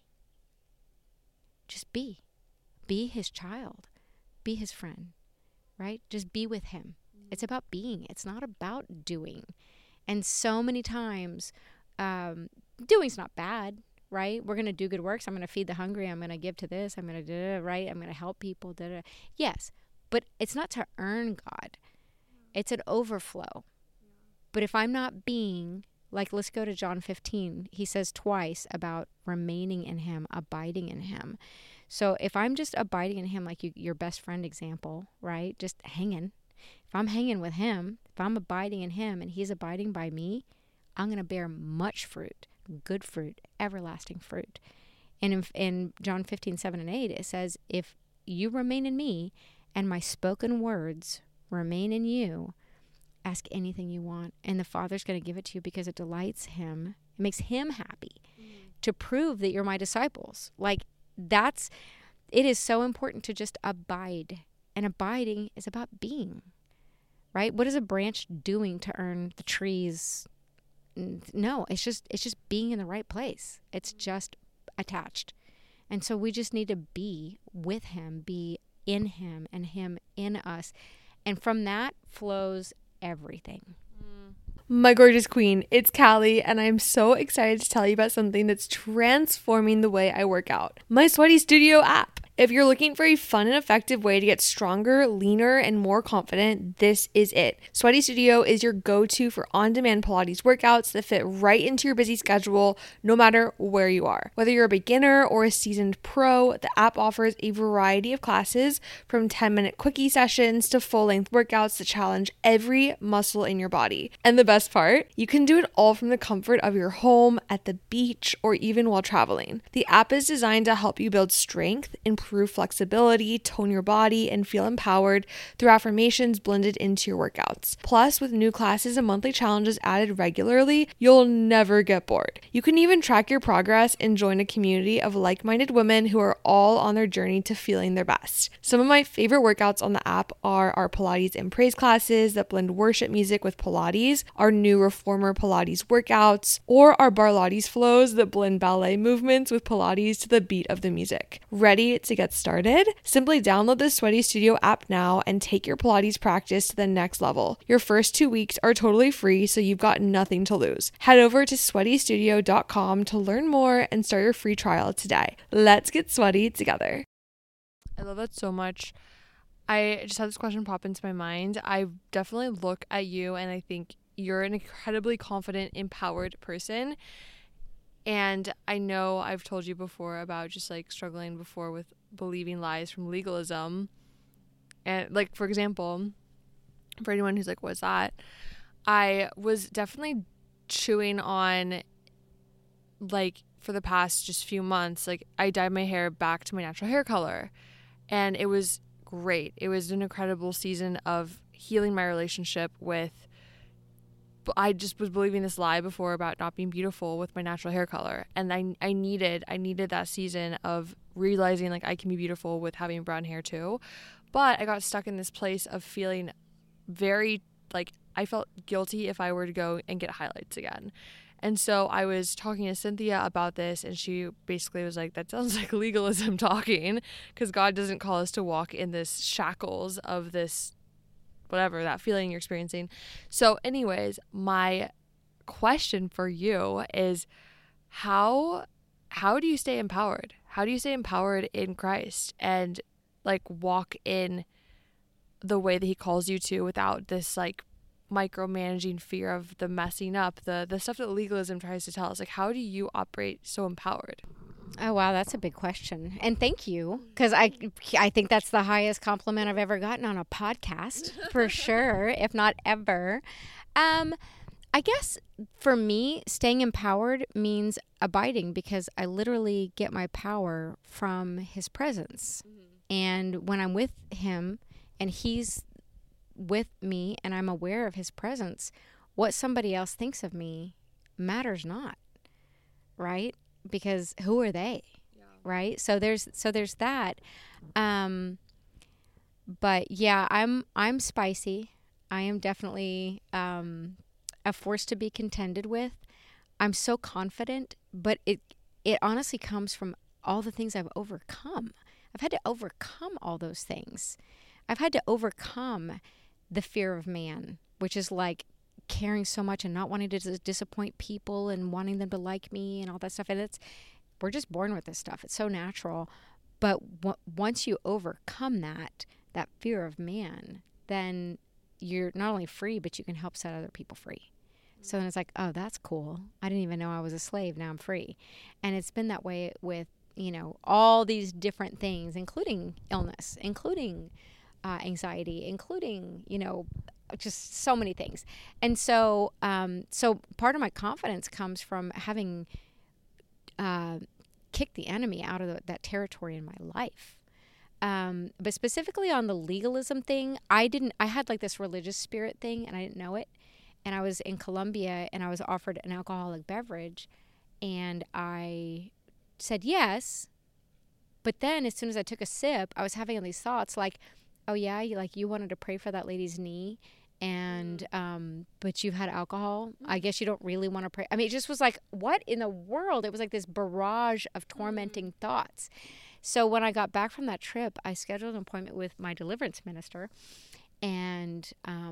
Just be. Be his child. Be his friend, right? Just be with him. It's about being. It's not about doing. And so many times, doing's not bad, right? We're going to do good works. I'm going to feed the hungry. I'm going to give to this. I'm going to right? I'm going to help people. Yes, but it's not to earn God. It's an overflow. But if I'm not being, like, let's go to John 15. He says twice about remaining in him, abiding in him. So if I'm just abiding in him, like your best friend example, right? Just hanging. If I'm hanging with him, if I'm abiding in him and he's abiding by me, I'm going to bear much fruit, good fruit, everlasting fruit. And in John 15:7-8, it says, if you remain in me and my spoken words remain in you, ask anything you want. And the Father's going to give it to you because it delights him. It makes him happy to prove that you're my disciples. Like, it is so important to just abide. And abiding is about being, right? What is a branch doing to earn the trees? No, it's just being in the right place. It's just attached. And so we just need to be with him, be in him, and him in us. And from that flows everything. My gorgeous queen, it's Callie, and I'm so excited to tell you about something that's transforming the way I work out. My Sweaty Studio app. If you're looking for a fun and effective way to get stronger, leaner, and more confident, this is it. Sweaty Studio is your go-to for on-demand Pilates workouts that fit right into your busy schedule, no matter where you are. Whether you're a beginner or a seasoned pro, the app offers a variety of classes from 10-minute quickie sessions to full-length workouts that challenge every muscle in your body. And the best part, you can do it all from the comfort of your home, at the beach, or even while traveling. The app is designed to help you build strength, improve flexibility, tone your body, and feel empowered through affirmations blended into your workouts. Plus, with new classes and monthly challenges added regularly, you'll never get bored. You can even track your progress and join a community of like-minded women who are all on their journey to feeling their best. Some of my favorite workouts on the app are our Pilates and praise classes that blend worship music with Pilates, our new Reformer Pilates workouts, or our Barlates flows that blend ballet movements with Pilates to the beat of the music. Ready to get started? Simply download the Sweaty Studio app now and take your Pilates practice to the next level. Your first 2 weeks are totally free, so you've got nothing to lose. Head over to sweatystudio.com to learn more and start your free trial today. Let's get sweaty together. I love that so much. I just had this question pop into my mind. I definitely look at you and I think you're an incredibly confident, empowered person. And I know I've told you before about just like struggling before with believing lies from legalism. And like, for example, for anyone who's like, what's that? I was definitely chewing on, like, for the past just few months, like I dyed my hair back to my natural hair color. And it was great. It was an incredible season of healing my relationship with, I just was believing this lie before about not being beautiful with my natural hair color. And I needed that season of realizing like I can be beautiful with having brown hair too. But I got stuck in this place of feeling very, like, I felt guilty if I were to go and get highlights again. And so I was talking to Cynthia about this, and she basically was like, that sounds like legalism talking, because God doesn't call us to walk in this shackles of this, whatever, that feeling you're experiencing. So anyways, my question for you is, how do you stay empowered? How do you stay empowered in Christ and like walk in the way that he calls you to without this like micromanaging fear of the messing up, the stuff that legalism tries to tell us? Like, how do you operate so empowered? Oh, wow, that's a big question. And thank you, because I think that's the highest compliment I've ever gotten on a podcast, for sure, if not ever. I guess for me, staying empowered means abiding, because I literally get my power from his presence. And when I'm with him and he's with me and I'm aware of his presence, what somebody else thinks of me matters not, right? Because who are they? Yeah. Right? So there's that. But yeah, I'm spicy. I am definitely a force to be contended with. I'm so confident, but it honestly comes from all the things I've overcome. I've had to overcome all those things. I've had to overcome the fear of man, which is like caring so much and not wanting to disappoint people and wanting them to like me and all that stuff. And we're just born with this stuff. It's so natural. But once you overcome that fear of man, then you're not only free, but you can help set other people free. So then it's like, oh, that's cool. I didn't even know I was a slave. Now I'm free. And it's been that way with, all these different things, including illness, including anxiety, including, just so many things. And so part of my confidence comes from having kicked the enemy out of that territory in my life. But specifically on the legalism thing, I had like this religious spirit thing and I didn't know it. And I was in Colombia and I was offered an alcoholic beverage and I said yes. But then as soon as I took a sip, I was having all these thoughts like, oh yeah, you wanted to pray for that lady's knee and but you've had alcohol. I guess you don't really want to pray. I mean, it just was like, what in the world? It was like this barrage of tormenting thoughts. So when I got back from that trip, I scheduled an appointment with my deliverance minister, and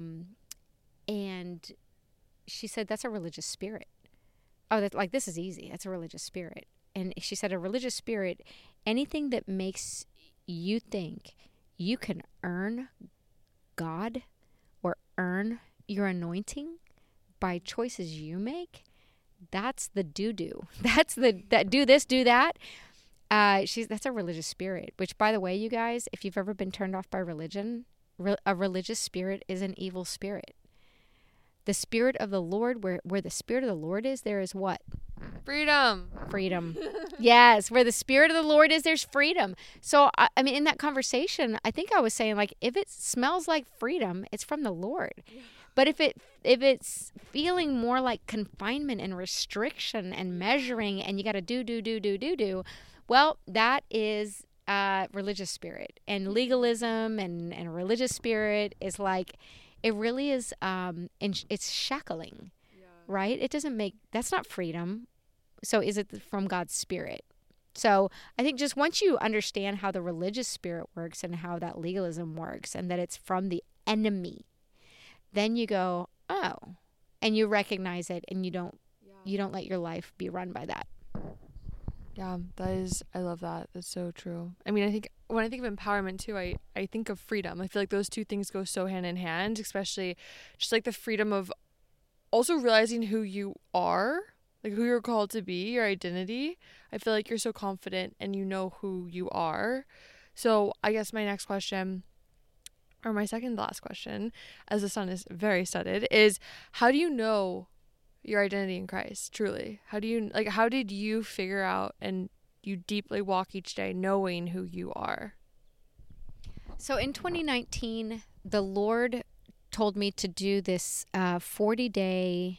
she said, that's a religious spirit. Oh, that's like, this is easy. That's a religious spirit. And she said, a religious spirit, anything that makes you think you can earn God or earn your anointing by choices you make, that's the do-do. That's that do this, do that. That's a religious spirit, which, by the way, you guys, if you've ever been turned off by religion, a religious spirit is an evil spirit. The Spirit of the Lord, where the Spirit of the Lord is, there is what? Freedom. Yes, where the Spirit of the Lord is, there's freedom. So, I mean, in that conversation, I think I was saying, like, if it smells like freedom, it's from the Lord. But if it's feeling more like confinement and restriction and measuring, and you got to do, well, that is religious spirit. And legalism and religious spirit is like, it really is, it's shackling, right? It doesn't that's not freedom. So is it from God's Spirit? So I think just once you understand how the religious spirit works and how that legalism works and that it's from the enemy, then you go, oh, and you recognize it and you don't let your life be run by that. Yeah, I love that. That's so true. I mean, I think when I think of empowerment too, I think of freedom. I feel like those two things go so hand in hand, especially just like the freedom of also realizing who you are, like who you're called to be, your identity. I feel like you're so confident and you know who you are. So I guess my next question, or my second to last question, as the sun is very studded, is how do you know your identity in Christ, truly? How did you figure out and you deeply walk each day knowing who you are? So in 2019, the Lord told me to do this 40-day,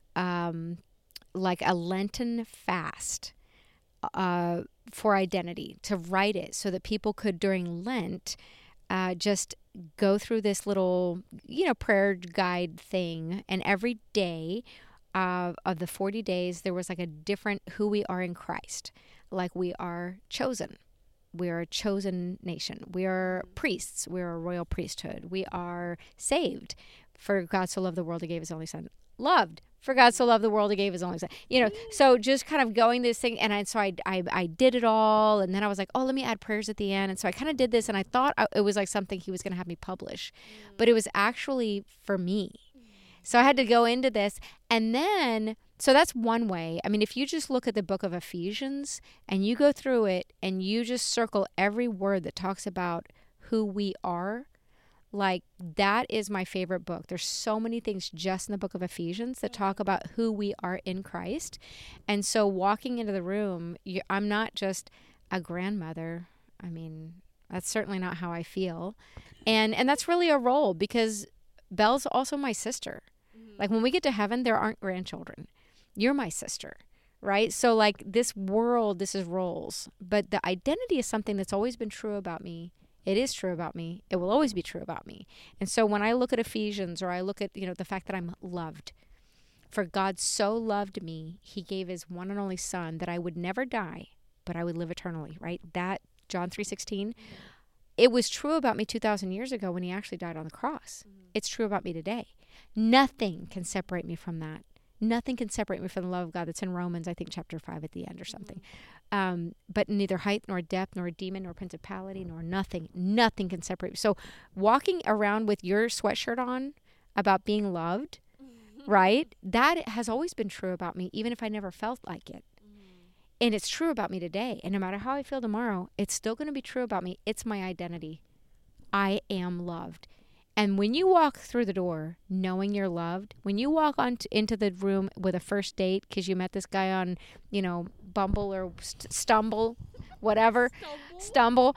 like a Lenten fast for identity, to write it so that people could, during Lent, just go through this little, prayer guide thing. And every day of the 40 days, there was like a different who we are in Christ. Like we are chosen. We are a chosen nation. We are priests. We are a royal priesthood. We are saved. For God so loved the world, he gave his only son. Loved. For God so loved the world, he gave his only son. So just kind of going this thing. And so I did it all. And then I was like, oh, let me add prayers at the end. And so I kind of did this. And I thought it was like something he was going to have me publish. But it was actually for me. So I had to go into this. And then, so that's one way. I mean, if you just look at the book of Ephesians and you go through it and you just circle every word that talks about who we are, like that is my favorite book. There's so many things just in the book of Ephesians that talk about who we are in Christ. And so walking into the room, I'm not just a grandmother. I mean, that's certainly not how I feel. And that's really a role because Belle's also my sister. Like when we get to heaven, there aren't grandchildren. You're my sister, right? So like this world, this is roles. But the identity is something that's always been true about me. It is true about me. It will always be true about me. And so when I look at Ephesians or I look at, the fact that I'm loved, for God so loved me, he gave his one and only son that I would never die, but I would live eternally, right? That, John 3:16, it was true about me 2,000 years ago when he actually died on the cross. It's true about me today. Nothing can separate me from that. Nothing can separate me from the love of God. That's in Romans, I think, chapter 5 at the end or something. But neither height nor depth nor demon nor principality nor nothing can separate me. So walking around with your sweatshirt on about being loved, right? That has always been true about me, even if I never felt like it. And it's true about me today. And no matter how I feel tomorrow, it's still going to be true about me. It's my identity. I am loved. And when you walk through the door knowing you're loved, when you walk into the room with a first date because you met this guy on, Bumble or Stumble, whatever, Stumble,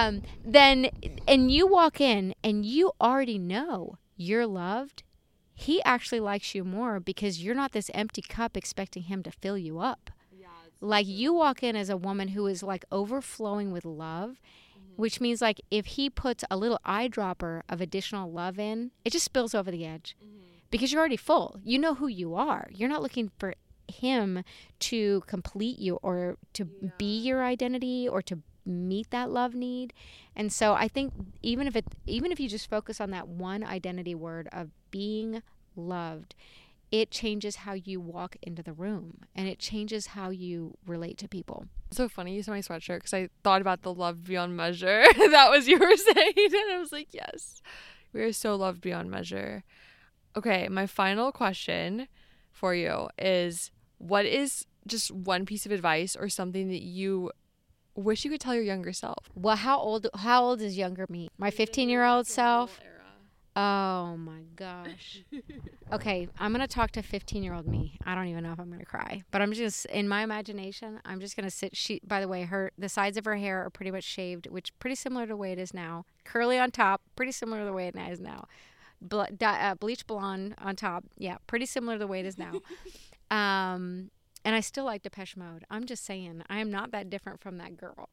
then, and you walk in and you already know you're loved, he actually likes you more because you're not this empty cup expecting him to fill you up. Like you walk in as a woman who is like overflowing with love, which means like if he puts a little eyedropper of additional love in, it just spills over the edge because you're already full. You know who you are. You're not looking for him to complete you or to be your identity or to meet that love need. And so I think even if you just focus on that one identity word of being loved, it changes how you walk into the room and it changes how you relate to people. So funny you said my sweatshirt because I thought about the love beyond measure. That was you were saying. And I was like, yes, we are so loved beyond measure. Okay, my final question for you is, what is just one piece of advice or something that you wish you could tell your younger self? Well, how old is younger me? My 15-year-old self? Oh my gosh. Okay, I'm going to talk to 15-year-old me. I don't even know if I'm going to cry, but I'm just, in my imagination, I'm just going to sit. By the way, the sides of her hair are pretty much shaved, which pretty similar to the way it is now. Curly on top, pretty similar to the way it is now. Bleach blonde on top. Yeah, pretty similar to the way it is now. And I still like Depeche Mode. I'm just saying, I am not that different from that girl.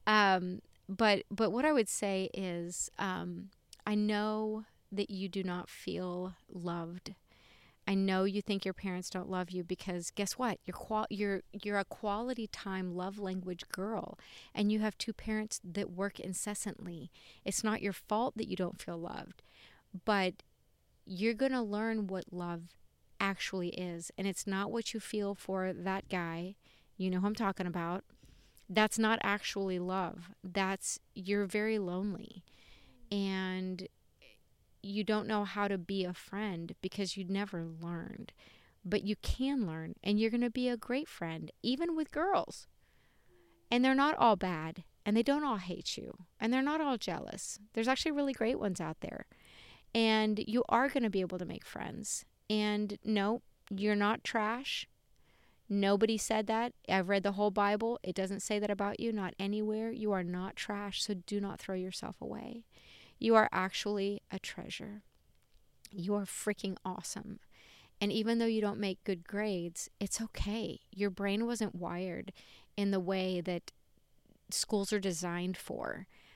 But what I would say is, I know that you do not feel loved. I know you think your parents don't love you because guess what? You're a quality time love language girl, and you have two parents that work incessantly. It's not your fault that you don't feel loved, but you're going to learn what love actually is, and it's not what you feel for that guy. You know who I'm talking about. That's not actually love. You're very lonely, and you don't know how to be a friend because you never learned. But you can learn, and you're going to be a great friend, even with girls. And they're not all bad, and they don't all hate you, and they're not all jealous. There's actually really great ones out there. And you are going to be able to make friends. And no, you're not trash. Nobody said that. I've read the whole Bible. It doesn't say that about you, not anywhere. You are not trash, so do not throw yourself away. You are actually a treasure. You are freaking awesome. And even though you don't make good grades, it's okay. Your brain wasn't wired in the way that schools are designed for.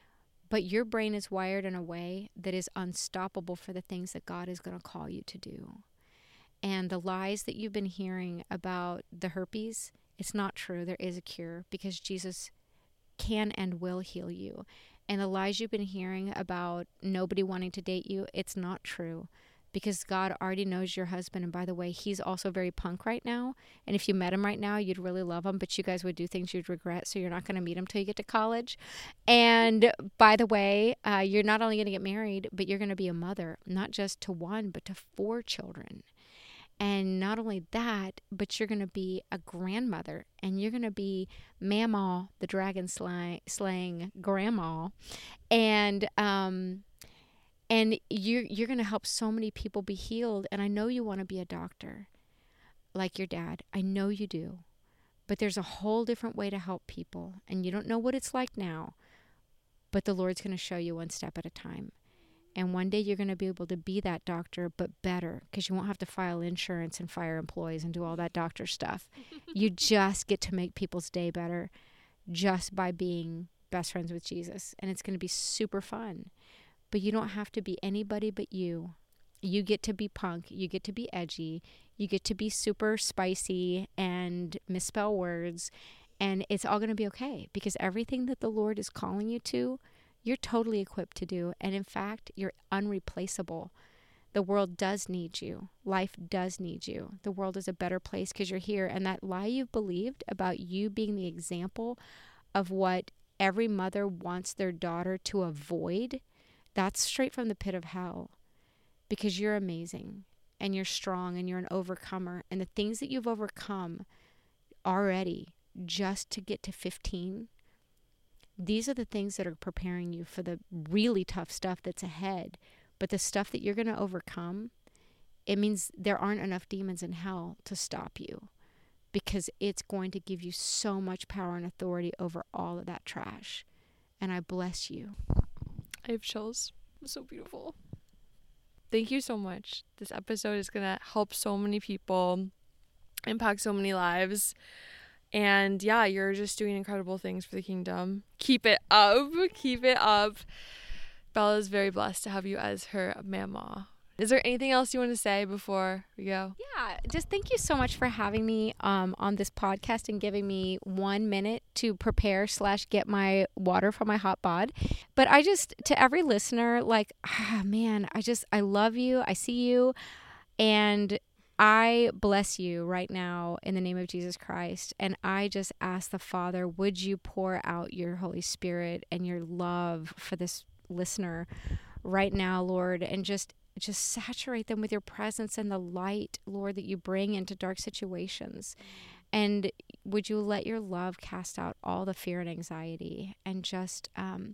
But your brain is wired in a way that is unstoppable for the things that God is going to call you to do. And the lies that you've been hearing about the herpes, it's not true. There is a cure because Jesus can and will heal you. And the lies you've been hearing about nobody wanting to date you, it's not true because God already knows your husband. And by the way, he's also very punk right now. And if you met him right now, you'd really love him, but you guys would do things you'd regret. So you're not going to meet him till you get to college. And by the way, you're not only going to get married, but you're going to be a mother, not just to one, but to 4 children. And not only that, but you're going to be a grandmother, and you're going to be Mamaw, the dragon slaying grandma. And you're going to help so many people be healed. And I know you want to be a doctor like your dad. I know you do. But there's a whole different way to help people. And you don't know what it's like now. But the Lord's going to show you one step at a time. And one day you're going to be able to be that doctor, but better, because you won't have to file insurance and fire employees and do all that doctor stuff. You just get to make people's day better just by being best friends with Jesus. And it's going to be super fun. But you don't have to be anybody but you. You get to be punk. You get to be edgy. You get to be super spicy and misspell words. And it's all going to be okay, because everything that the Lord is calling you to, you're totally equipped to do. And in fact, you're unreplaceable. The world does need you. Life does need you. The world is a better place because you're here. And that lie you've believed about you being the example of what every mother wants their daughter to avoid, that's straight from the pit of hell. Because you're amazing and you're strong and you're an overcomer. And the things that you've overcome already just to get to 15, these are the things that are preparing you for the really tough stuff that's ahead. But the stuff that you're going to overcome, it means there aren't enough demons in hell to stop you, because it's going to give you so much power and authority over all of that trash. And I bless you. I have chills. It's so beautiful. Thank you so much. This episode is going to help so many people, impact so many lives. And yeah, you're just doing incredible things for the kingdom. Keep it up. Keep it up. Bella is very blessed to have you as her mama. Is there anything else you want to say before we go? Yeah, just thank you so much for having me on this podcast and giving me 1 minute to prepare / get my water from my hot bod. But I just, to every listener, like, man, I love you. I see you. And I bless you right now in the name of Jesus Christ. And I just ask the Father, would you pour out your Holy Spirit and your love for this listener right now, Lord, and just saturate them with your presence and the light, Lord, that you bring into dark situations. And would you let your love cast out all the fear and anxiety, and just,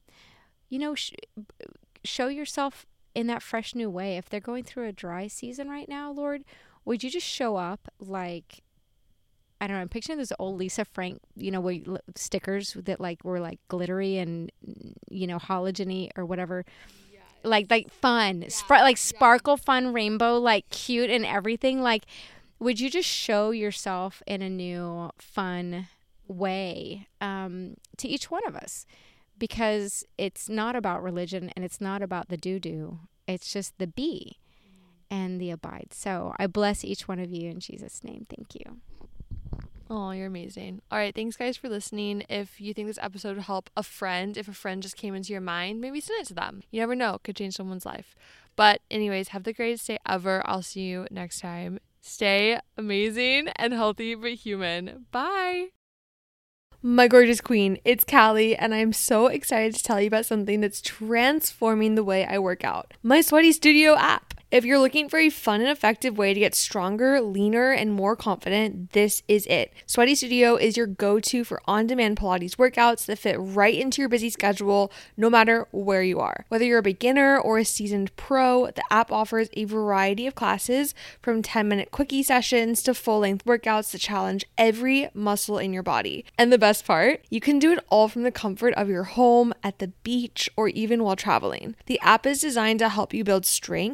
show yourself in that fresh new way. If they're going through a dry season right now, Lord, would you just show up like, I don't know, I'm picturing those old Lisa Frank, stickers that were glittery and, halogen-y or whatever. Like fun, sparkle, fun, rainbow, cute and everything. Would you just show yourself in a new, fun way to each one of us? Because it's not about religion and it's not about the do-do. It's just the be and the abide. So I bless each one of you in Jesus' name. Thank you. Oh, you're amazing. All right. Thanks, guys, for listening. If you think this episode would help a friend, if a friend just came into your mind, maybe send it to them. You never know. It could change someone's life. But anyways, have the greatest day ever. I'll see you next time. Stay amazing and healthy but human. Bye. My gorgeous queen, it's Callie, and I'm so excited to tell you about something that's transforming the way I work out. My Sweaty Studio app. If you're looking for a fun and effective way to get stronger, leaner, and more confident, this is it. Sweaty Studio is your go-to for on-demand Pilates workouts that fit right into your busy schedule, no matter where you are. Whether you're a beginner or a seasoned pro, the app offers a variety of classes, from 10-minute quickie sessions to full-length workouts that challenge every muscle in your body. And the best part, you can do it all from the comfort of your home, at the beach, or even while traveling. The app is designed to help you build strength, improve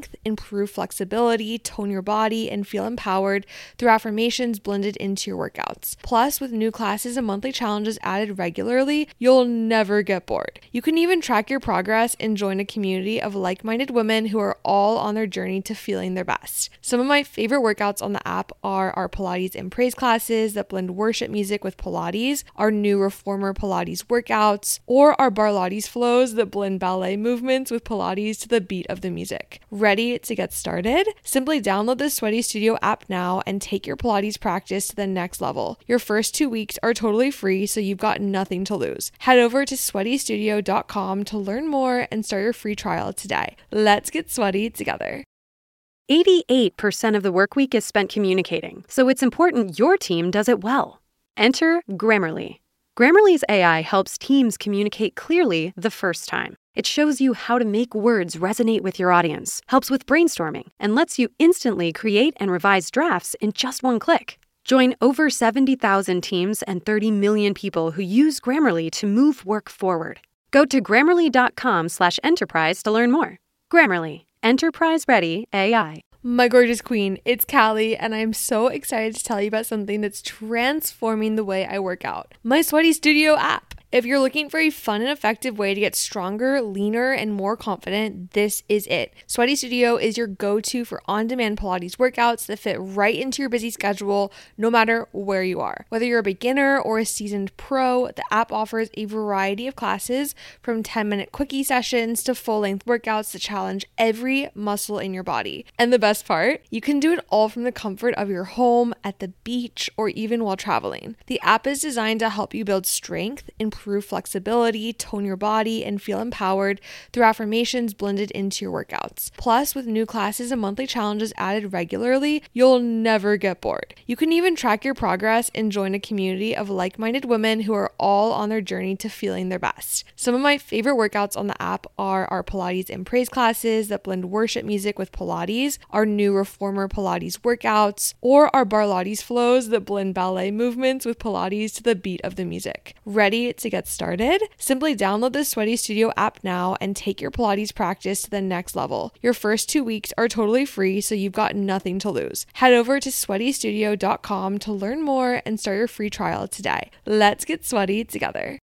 improve flexibility, tone your body, and feel empowered through affirmations blended into your workouts. Plus, with new classes and monthly challenges added regularly, you'll never get bored. You can even track your progress and join a community of like-minded women who are all on their journey to feeling their best. Some of my favorite workouts on the app are our Pilates and praise classes that blend worship music with Pilates, our new Reformer Pilates workouts, or our Barlates flows that blend ballet movements with Pilates to the beat of the music. Ready to get started? Simply download the Sweaty Studio app now and take your Pilates practice to the next level. Your first 2 weeks are totally free, so you've got nothing to lose. Head over to sweatystudio.com to learn more and start your free trial today. Let's get sweaty together. 88% of the workweek is spent communicating, so it's important your team does it well. Enter Grammarly. Grammarly's AI helps teams communicate clearly the first time. It shows you how to make words resonate with your audience, helps with brainstorming, and lets you instantly create and revise drafts in just one click. Join over 70,000 teams and 30 million people who use Grammarly to move work forward. Go to Grammarly.com/enterprise to learn more. Grammarly. Enterprise-ready AI. My gorgeous queen, it's Callie, and I'm so excited to tell you about something that's transforming the way I work out. My Sweaty Studio app. If you're looking for a fun and effective way to get stronger, leaner, and more confident, this is it. Sweaty Studio is your go-to for on-demand Pilates workouts that fit right into your busy schedule, no matter where you are. Whether you're a beginner or a seasoned pro, the app offers a variety of classes from 10-minute quickie sessions to full-length workouts that challenge every muscle in your body. And the best part, you can do it all from the comfort of your home, at the beach, or even while traveling. The app is designed to help you build strength, improve flexibility, tone your body, and feel empowered through affirmations blended into your workouts. Plus, with new classes and monthly challenges added regularly, you'll never get bored. You can even track your progress and join a community of like-minded women who are all on their journey to feeling their best. Some of my favorite workouts on the app are our Pilates and praise classes that blend worship music with Pilates, our new Reformer Pilates workouts, or our Barlates flows that blend ballet movements with Pilates to the beat of the music. Ready to get started? Simply download the Sweaty Studio app now and take your Pilates practice to the next level. Your first 2 weeks are totally free, so you've got nothing to lose. Head over to sweatystudio.com to learn more and start your free trial today. Let's get sweaty together.